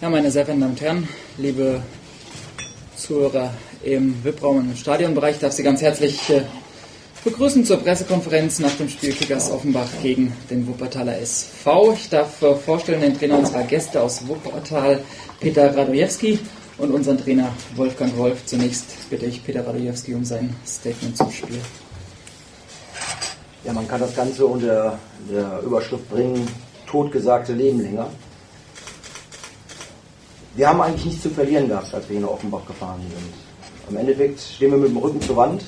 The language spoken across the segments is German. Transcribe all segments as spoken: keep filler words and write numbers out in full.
Ja, meine sehr verehrten Damen und Herren, liebe Zuhörer im V I P-Raum und im Stadionbereich, darf Sie ganz herzlich äh, begrüßen zur Pressekonferenz nach dem Spiel Kickers Offenbach gegen den Wuppertaler S V. Ich darf äh, vorstellen den Trainer unserer Gäste aus Wuppertal, Peter Radojewski, und unseren Trainer Wolfgang Wolf. Zunächst bitte ich Peter Radojewski um sein Statement zum Spiel. Ja, man kann das Ganze unter der Überschrift bringen, totgesagte Leben länger. Wir haben eigentlich nichts zu verlieren gehabt, als wir hier nach Offenbach gefahren sind. Im Endeffekt stehen wir mit dem Rücken zur Wand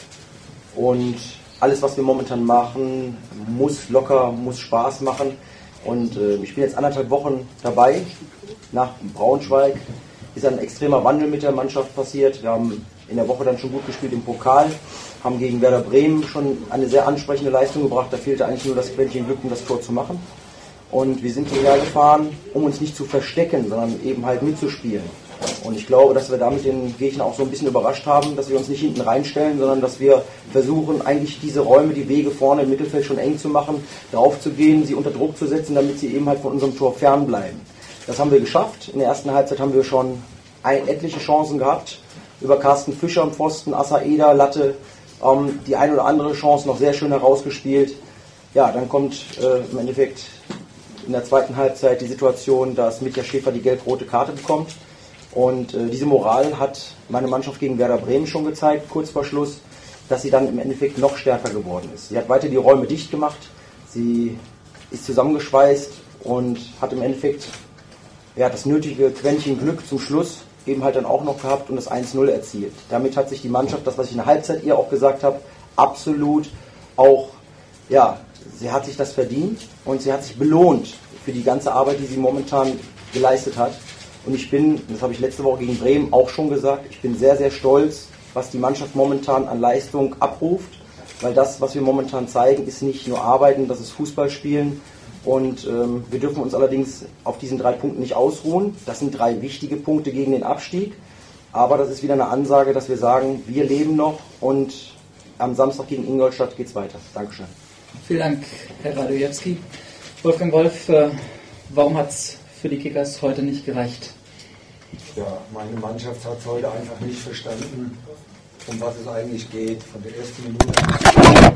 und alles, was wir momentan machen, muss locker, muss Spaß machen. Und äh, ich bin jetzt anderthalb Wochen dabei. Nach Braunschweig ist ein extremer Wandel mit der Mannschaft passiert. Wir haben in der Woche dann schon gut gespielt im Pokal, haben gegen Werder Bremen schon eine sehr ansprechende Leistung gebracht. Da fehlte eigentlich nur das Quäntchen Glück, um das Tor zu machen. Und wir sind hierher gefahren, um uns nicht zu verstecken, sondern eben halt mitzuspielen. Und ich glaube, dass wir damit den Gegner auch so ein bisschen überrascht haben, dass wir uns nicht hinten reinstellen, sondern dass wir versuchen, eigentlich diese Räume, die Wege vorne im Mittelfeld schon eng zu machen, drauf zu gehen, sie unter Druck zu setzen, damit sie eben halt von unserem Tor fernbleiben. Das haben wir geschafft. In der ersten Halbzeit haben wir schon ein, etliche Chancen gehabt. Über Carsten Fischer am Pfosten, Assaeda, Latte, ähm, die ein oder andere Chance noch sehr schön herausgespielt. Ja, dann kommt äh, im Endeffekt in der zweiten Halbzeit die Situation, dass Mitja Schäfer die gelb-rote Karte bekommt. Und äh, diese Moral hat meine Mannschaft gegen Werder Bremen schon gezeigt, kurz vor Schluss, dass sie dann im Endeffekt noch stärker geworden ist. Sie hat weiter die Räume dicht gemacht, sie ist zusammengeschweißt und hat im Endeffekt ja, das nötige Quäntchen Glück zum Schluss eben halt dann auch noch gehabt und das eins null erzielt. Damit hat sich die Mannschaft, das was ich in der Halbzeit ihr auch gesagt habe, absolut auch, ja, sie hat sich das verdient und sie hat sich belohnt für die ganze Arbeit, die sie momentan geleistet hat. Und ich bin, das habe ich letzte Woche gegen Bremen auch schon gesagt, ich bin sehr, sehr stolz, was die Mannschaft momentan an Leistung abruft, weil das, was wir momentan zeigen, ist nicht nur Arbeiten, das ist Fußballspielen. Und ähm, wir dürfen uns allerdings auf diesen drei Punkten nicht ausruhen. Das sind drei wichtige Punkte gegen den Abstieg. Aber das ist wieder eine Ansage, dass wir sagen, wir leben noch und am Samstag gegen Ingolstadt geht es weiter. Dankeschön. Vielen Dank, Herr Radojewski. Wolfgang Wolf, äh, warum hat es für die Kickers heute nicht gereicht? Ja, meine Mannschaft hat es heute einfach nicht verstanden, um was es eigentlich geht. Von der ersten Minute,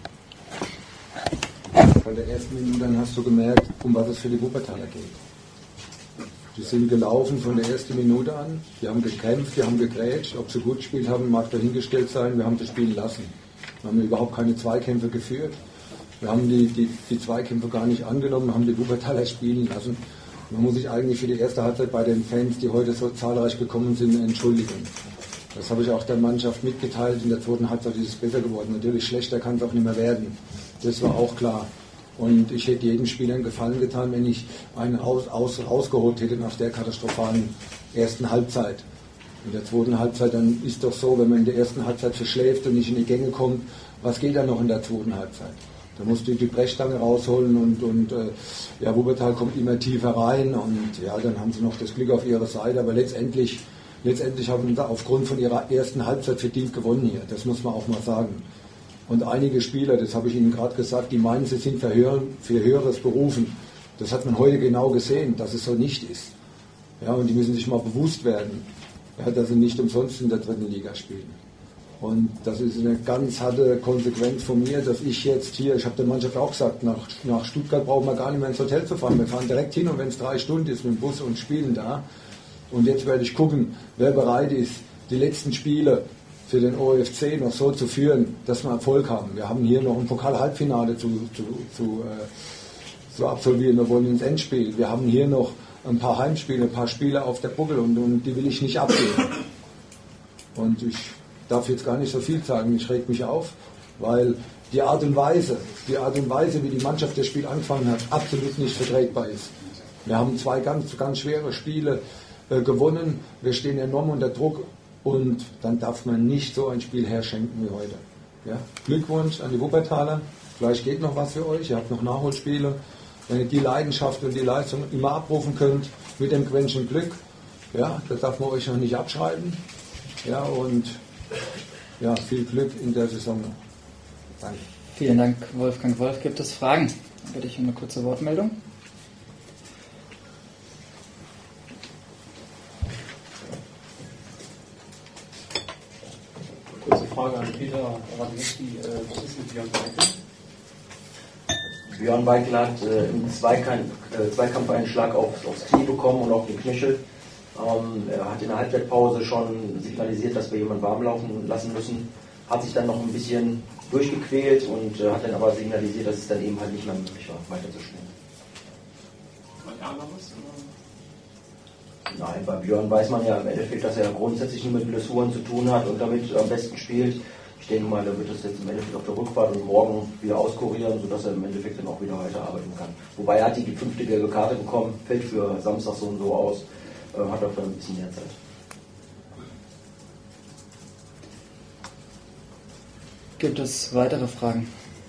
von der ersten Minute an hast du gemerkt, um was es für die Wuppertaler geht. Die sind gelaufen von der ersten Minute an, die haben gekämpft, die haben gegrätscht. Ob sie gut gespielt haben, mag dahingestellt sein, wir haben das spielen lassen. Wir haben überhaupt keine Zweikämpfe geführt. Wir haben die, die, die Zweikämpfe gar nicht angenommen, haben die Wuppertaler spielen lassen. Man muss sich eigentlich für die erste Halbzeit bei den Fans, die heute so zahlreich gekommen sind, entschuldigen. Das habe ich auch der Mannschaft mitgeteilt. In der zweiten Halbzeit ist es besser geworden. Natürlich schlechter kann es auch nicht mehr werden. Das war auch klar. Und ich hätte jedem Spieler einen Gefallen getan, wenn ich einen aus, aus, rausgeholt hätte nach der katastrophalen ersten Halbzeit. In der zweiten Halbzeit, dann ist doch so, wenn man in der ersten Halbzeit verschläft und nicht in die Gänge kommt, was geht dann noch in der zweiten Halbzeit? Da musst du die Brechstange rausholen und, und äh, ja, Wuppertal kommt immer tiefer rein und ja, dann haben sie noch das Glück auf ihrer Seite, aber letztendlich, letztendlich haben sie aufgrund von ihrer ersten Halbzeit verdient gewonnen hier, das muss man auch mal sagen. Und einige Spieler, das habe ich Ihnen gerade gesagt, die meinen, sie sind für, höher, für Höheres berufen. Das hat man heute genau gesehen, dass es so nicht ist. Ja, und die müssen sich mal bewusst werden, ja, dass sie nicht umsonst in der dritten Liga spielen. Und das ist eine ganz harte Konsequenz von mir, dass ich jetzt hier, ich habe der Mannschaft auch gesagt, nach, nach Stuttgart brauchen wir gar nicht mehr ins Hotel zu fahren. Wir fahren direkt hin und wenn es drei Stunden ist mit dem Bus und spielen da. Und jetzt werde ich gucken, wer bereit ist, die letzten Spiele für den O F C noch so zu führen, dass wir Erfolg haben. Wir haben hier noch ein Pokal-Halbfinale zu, zu, zu, äh, zu absolvieren. Wir wollen ins Endspiel. Wir haben hier noch ein paar Heimspiele, ein paar Spiele auf der Buckel und, und die will ich nicht abgeben. Und ich darf jetzt gar nicht so viel sagen, ich reg mich auf, weil die Art und Weise, die Art und Weise, wie die Mannschaft das Spiel angefangen hat, absolut nicht vertretbar ist. Wir haben zwei ganz, ganz schwere Spiele äh, gewonnen, wir stehen enorm unter Druck und dann darf man nicht so ein Spiel herschenken wie heute. Ja? Glückwunsch an die Wuppertaler, vielleicht geht noch was für euch, ihr habt noch Nachholspiele. Wenn ihr die Leidenschaft und die Leistung immer abrufen könnt, mit dem Quäntchen Glück, ja, das darf man euch noch nicht abschreiben. Ja, und ja, viel Glück in der Saison. Danke. Vielen Dank, Wolfgang Wolf. Gibt es Fragen? Dann bitte ich um eine kurze Wortmeldung. Frage an Peter Radnicki, was ist mit Björn Weikel? Björn Weikel hat äh, im Zweikampf, äh, Zweikampf einen Schlag auf, aufs Knie bekommen und auf den Knöchel. Ähm, er hat in der Halbzeitpause schon signalisiert, dass wir jemanden warm laufen lassen müssen. Hat sich dann noch ein bisschen durchgequält und äh, hat dann aber signalisiert, dass es dann eben halt nicht mehr möglich war, weiterzuspielen. War Ärger was? Nein, bei Björn weiß man ja im Endeffekt, dass er grundsätzlich nur mit Blessuren zu tun hat und damit am besten spielt. Ich denke mal, er wird das jetzt im Endeffekt auf der Rückfahrt und morgen wieder auskurieren, sodass er im Endeffekt dann auch wieder weiterarbeiten kann. Wobei er hat die fünfte gelbe Karte bekommen, fällt für Samstag so und so aus, äh, hat dafür ein bisschen mehr Zeit. Gibt es weitere Fragen?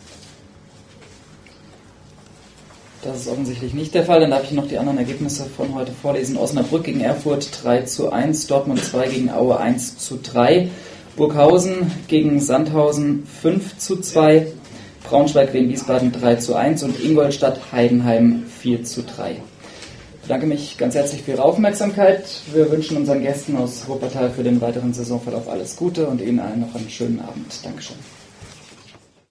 Das ist offensichtlich nicht der Fall. Dann darf ich noch die anderen Ergebnisse von heute vorlesen. Osnabrück gegen Erfurt drei zu eins, Dortmund zwei gegen Aue eins zu drei, Burghausen gegen Sandhausen fünf zu zwei, Braunschweig Wien Wiesbaden drei zu eins und Ingolstadt Heidenheim vier zu drei. Ich bedanke mich ganz herzlich für Ihre Aufmerksamkeit. Wir wünschen unseren Gästen aus Wuppertal für den weiteren Saisonverlauf alles Gute und Ihnen allen noch einen schönen Abend. Dankeschön.